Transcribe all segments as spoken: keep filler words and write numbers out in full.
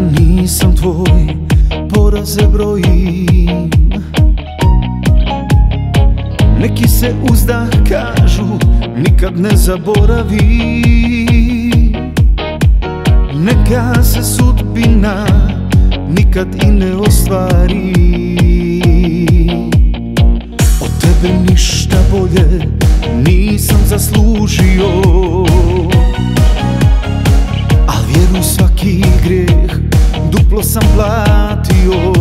nisam tvoj, poraze brojim. Neki se uzdah kažu, nikad ne zaboravi. Neka se sudbina nikad i ne ostvari. Od tebe ništa bolje nisam zaslužio, al vjeru svaki grijeh duplo sam platio.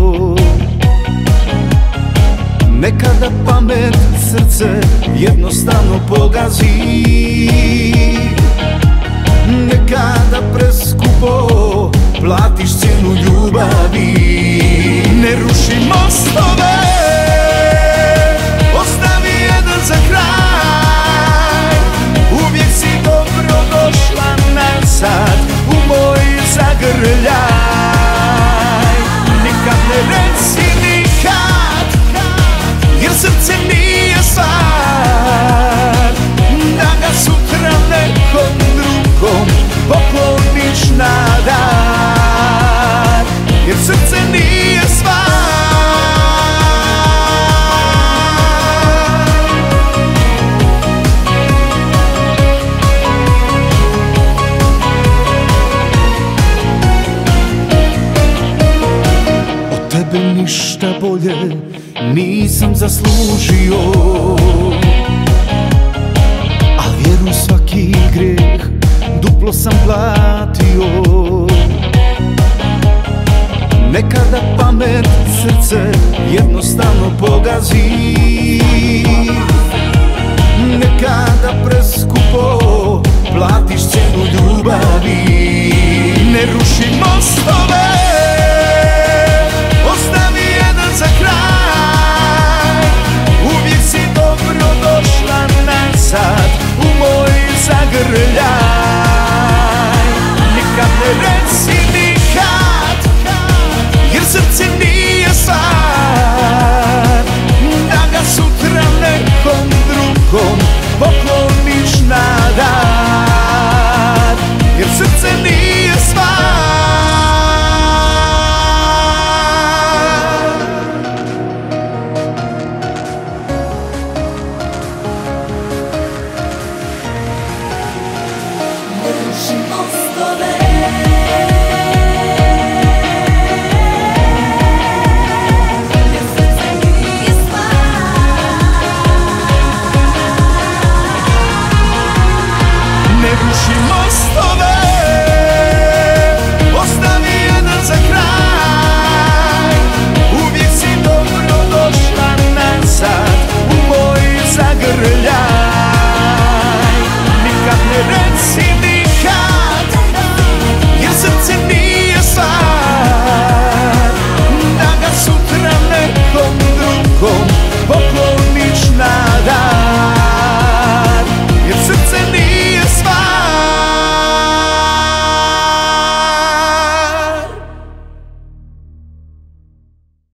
Nekada pamet srce jednostavno pogazi, nekada preskupo platiš cijenu ljubavi. Ne ruši mostove, ostavi jedan za kraj. Uvijek si dobro došla nazad u moj zagrljaj. Nikad ne reci nikad, jer srce nije stvar da ga sutra nekom drugom pokloniš na dar. Jer srce nije stvar. Od tebe ništa bolje nisam zaslužio, a vjeru svaki grijeh duplo sam platio. Nekada pamet srce jednostavno pogazi, nekada preskupo platiš cijenu ljubavi. Ne ruši